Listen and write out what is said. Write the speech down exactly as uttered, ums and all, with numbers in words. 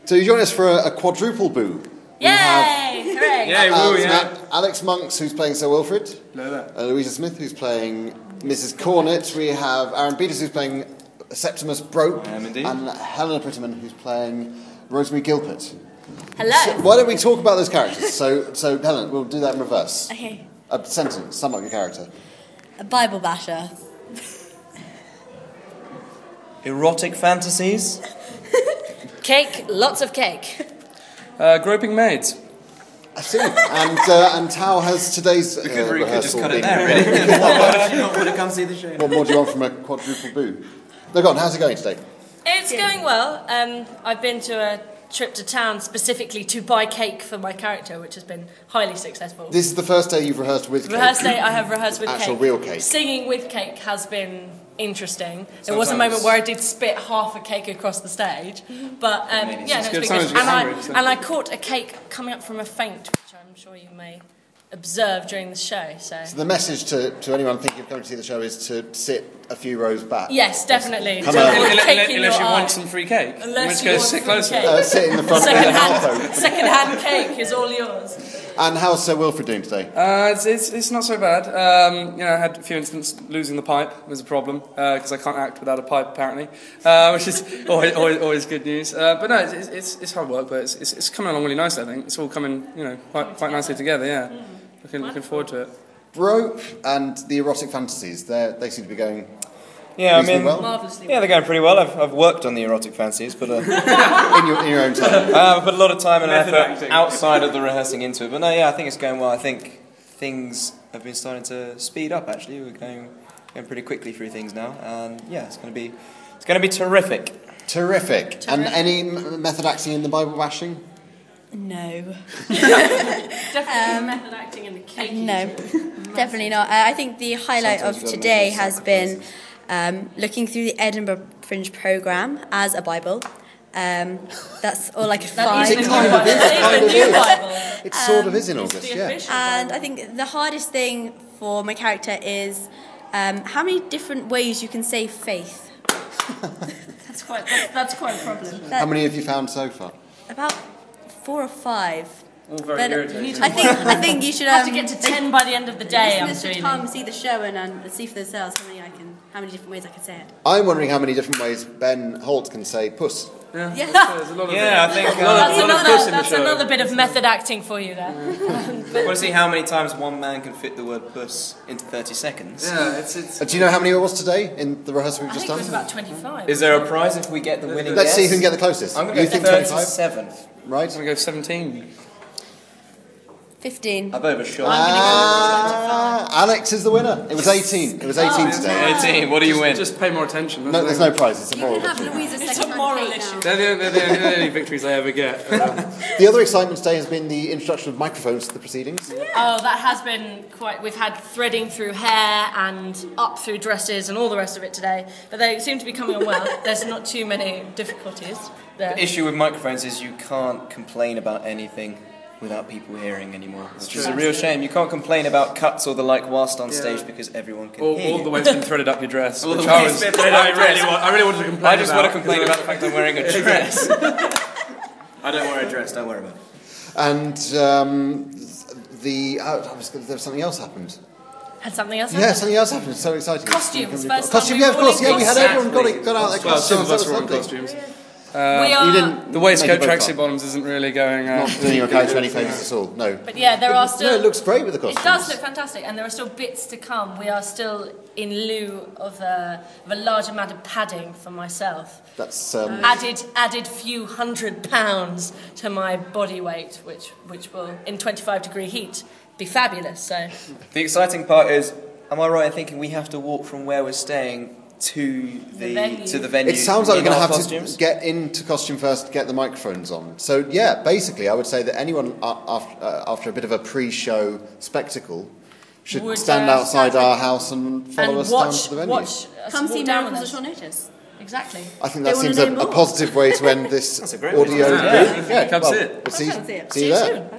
So you join us for a, a quadruple boo. Yay! Hooray! Yay, Uh, woo, we yeah. have Alex Monks, who's playing Sir Wilfrid. Hello there. Uh, Louisa Smith, who's playing Missus Cornet. We have Aaron Peters, who's playing Septimus Brope. I am indeed. And Helena Prettyman, who's playing Rosemary Gilpert. Hello. So why don't we talk about those characters? So, so Helen, we'll do that in reverse. Okay. A sentence, sum up your character. A Bible basher. Erotic fantasies. Cake, lots of cake. Uh, groping maids. I see. And uh, and how has today's uh, We could, we could just rehearsal cut it been? there, really. Why would you not want to come see the show? What more do you want from a quadruple boo? No, go on, how's it going today? It's going well. Um, I've been to a trip to town specifically to buy cake for my character, which has been highly successful. This is the first day you've rehearsed with Rehearsed cake. day, I have rehearsed with Actual cake. real cake. Singing with cake has been interesting. There was a Sometimes. moment where I did spit half a cake across the stage, but um, yeah, no, it's good. been Sometimes good. you And get I, hungry, so- and I caught a cake coming up from a faint, which I'm sure you may observe during the show. So So the message to, to anyone thinking of coming to see the show is to sit a few rows back. yes, definitely. Come Don't on. put Unless, cake in unless your you eye. want some free cake. In Unless which you case, want sit free closer. cake. Uh, sit in the front with the Second-hand, alto. second-hand cake is all yours. And how's Sir Wilfrid doing today? Uh, it's, it's, it's not so bad. Um, you know, I had a few incidents losing the pipe was a problem because I can't act without a pipe apparently, uh, which is always, always, always good news. Uh, but no, it's, it's, it's hard work, but it's, it's, it's coming along really nicely. I think it's all coming, you know, quite, quite nicely together. Yeah, looking, looking forward to it. Brope and the erotic fantasies, they they seem to be going Yeah, I reasonably mean, well Marvellously. yeah, they're going pretty well. I've, I've worked on the erotic fantasies, but uh, in your, in your own time. uh, I've put a lot of time and Method effort acting. outside of the rehearsing into it. But no, yeah, I think it's going well. I think things have been starting to speed up. Actually, we're going going pretty quickly through things now, and yeah, it's going to be it's going to be terrific. Terrific. And any m- method acting in the Bible bashing? No. Definitely method acting in the cake. No. Definitely not. Uh, I think the highlight Sometimes of you've got to today make those has been um, looking through the Edinburgh Fringe programme as a Bible. Um, that's all I could That is the find. new kind of Bible. is, That kind is of the new is. Bible. It sort of is in It's August, the yeah. official And Bible. I think the hardest thing for my character is um, how many different ways you can say faith. That's quite, that's, that's quite a problem. How many have you found so far? About four or five. All very But irritating. I think I think you should Have um, to get to ten by the end of the day, I'm listeners should feeling. come see the show and, and see for themselves how many I can, how many different ways I can say it. I'm wondering how many different ways Ben Holt can say puss. Yeah, Yeah. there's a lot of Yeah, I think. a lot That's of, lot of another, puss in the that's show. another bit of method acting for you there. I want to see how many times one man can fit the word puss into thirty seconds. Yeah, it's it's. Uh, do you know how many it was today in the rehearsal we've I just think it was done? about twenty-five. Is there a prize if we get the winning Let's guess? see who can get the closest. I'm going you to think go twenty-five? thirty-seven. Right? I'm gonna go seventeen. Fifteen. I've overshot. Ah, Alex is the winner. It was eighteen. It was eighteen Oh, today. eighteen, what do you Just, win? just pay more attention. No, that's there's the- no prize. It's a moral. Have victory. Louisa's It's a second moral hand cake issue. now. They're the, they're, the, they're the only victories I ever get. Uh, The other excitement today has been the introduction of microphones to the proceedings. Oh, that has been quite. We've had threading through hair and up through dresses and all the rest of it today, but they seem to be coming on well. There's not too many difficulties there. The issue with microphones is you can't complain about anything without people hearing anymore. Which is a real shame. You can't complain about cuts or the like whilst on stage because everyone can all, hear all you. the way it's been threaded up your dress. All the which way I it's was. been threaded I up your really, dress. want, I really wanted to complain. I just about want to complain about the fact I'm wearing a dress. I don't wear a dress, don't worry about it. And um, the uh, I was gonna- there was something else happened. Had something else Yeah, happen? something else happened. It's so exciting. Costumes, first Costume, time yeah, of we've course. all Yeah, we had everyone got Exactly. it, got out their Well, some costumes. of That us was were in lovely. costumes. we are. You didn't. The make waistcoat it both tracksuit fun. bottoms isn't really going. Uh, Not doing your character any favours at all. No. But yeah, there are still. No, it looks great with the It costumes. does look fantastic, and there are still bits to come. We are still in lieu of a, of a large amount of padding for myself. That's um, Added, added few hundred pounds to my body weight, which, which will, in twenty-five degree heat, be fabulous. So, The exciting part is, am I right in thinking we have to walk from where we're staying to the, The venue. to the venue? It sounds like in we're going to our have costumes? to get into costume first to get the microphones on. So, yeah, basically, I would say that anyone uh, after, uh, after a bit of a pre-show spectacle should Would, stand uh, outside stand our house and follow and us down watch, to the venue. watch us Come walk see down Miracles with at us. Short Notice. Exactly. I think They that wanna seems a, know a more. positive way to end this That's a great way to audio. end it. Yeah, Come well, see it. we'll see, Come see it. see See you you there. soon.